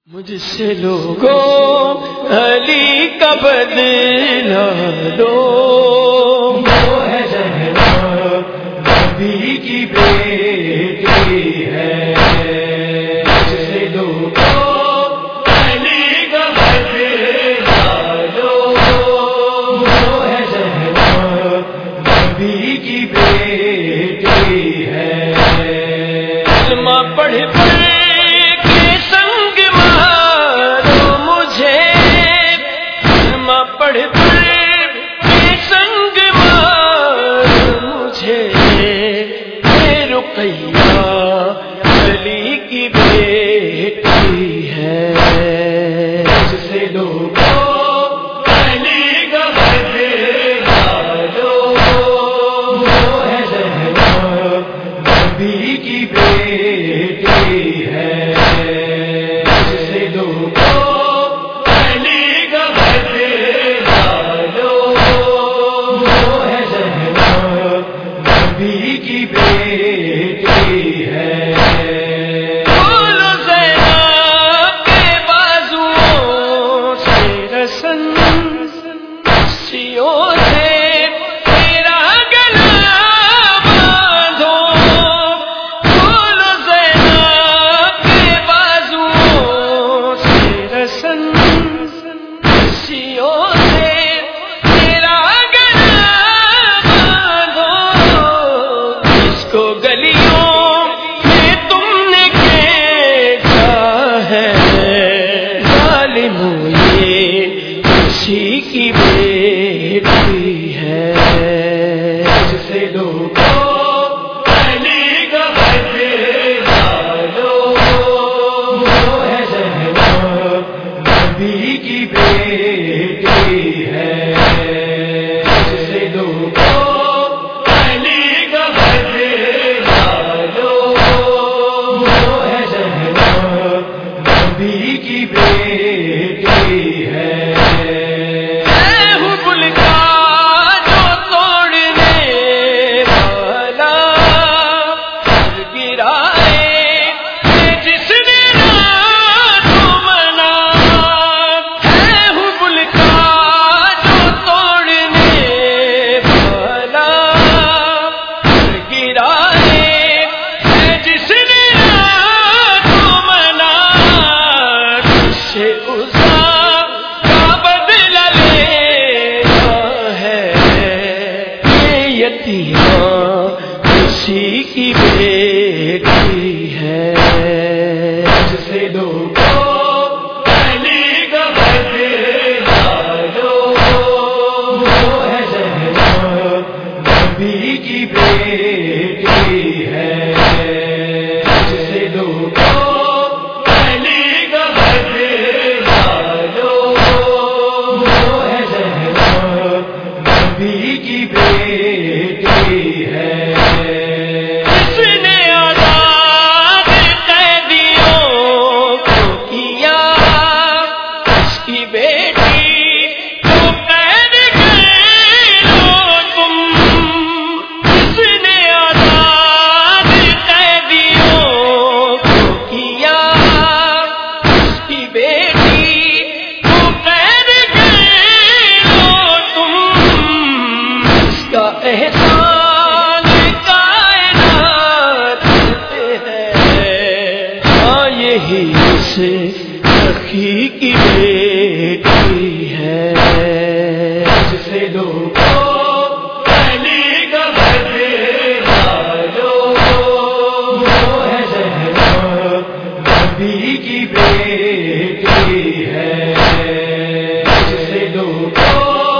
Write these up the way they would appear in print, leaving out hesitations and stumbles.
مجھ سے لوگوں علی کا بدلہ لو، وہ ہے زہرا نبی کی بیٹی ہے۔ مجھ سے لوگوں علی کا بدلہ لو، وہ ہے زہرا نبی کی بیٹی ہے۔ کلمہ پڑھ علی کی بیٹی ہے۔ مجھ سے لوگوں علی کا بدلہ لو، وہ ہے زہرا نبی کی بیٹی ہے۔ مجھ سے لوگوں علی کا بدلہ لو، وہ ہے زہرا نبی کی بیٹی ہے۔ بولو زینب کے بازوؤں سے رسن، سیوں سے تیرا گلا باندھو۔ بولو زینب کے بازوؤں سے رسن، سیوں سے تیرا گلا باندھو۔ اس کو گلیوں کسی کی بیٹی ہے۔ مجھ سے لوگوں علی کا بدلہ لو، وہ ہے زہرا نبی کی بیٹی ہے۔ مجھ سے لوگوں علی کا بدلہ لو، وہ ہے زہرا نبی کی بیٹی ہے۔ کسی کی بیٹی ہے۔ مجھ سے لوگوں علی کا بدلہ لو، وہ ہے زہرا نبی کی بیٹی ہے۔ مجھ سے لوگوں علی کا بدلہ لو، وہ ہے زہرا نبی کی بیٹی ہے۔ احسان کائنات پہ ہے، ہاں یہی سے سخی کی بیٹی ہے۔ مجھ سے لوگوں علی کا بدلہ لو، وہ ہے زہرا نبی کی بیٹی ہے۔ مجھ سے لوگوں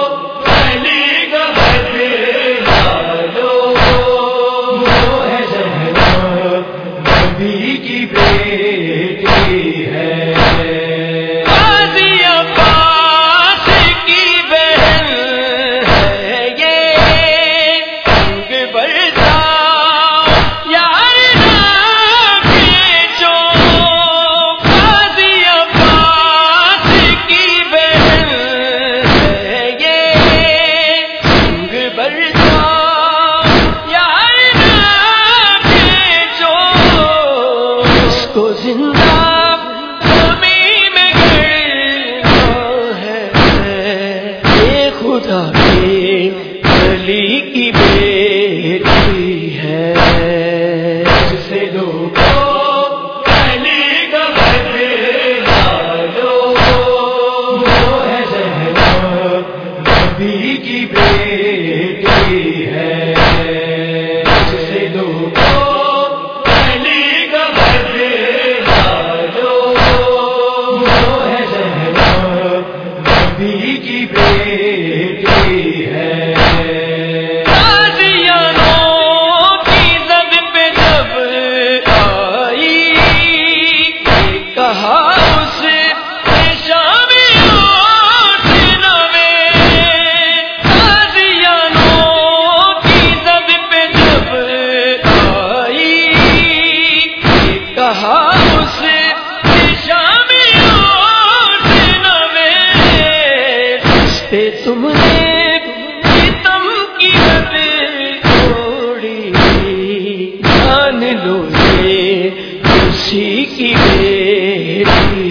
کی بیٹی ہے۔ غازی عباس کی بہن ہے یہ، رنگ برسا یار کے جو۔ غازی عباس کی بیٹی ہے، تم نے ستم کی حد چھوڑی، جان لو یہ اسی کی بیٹی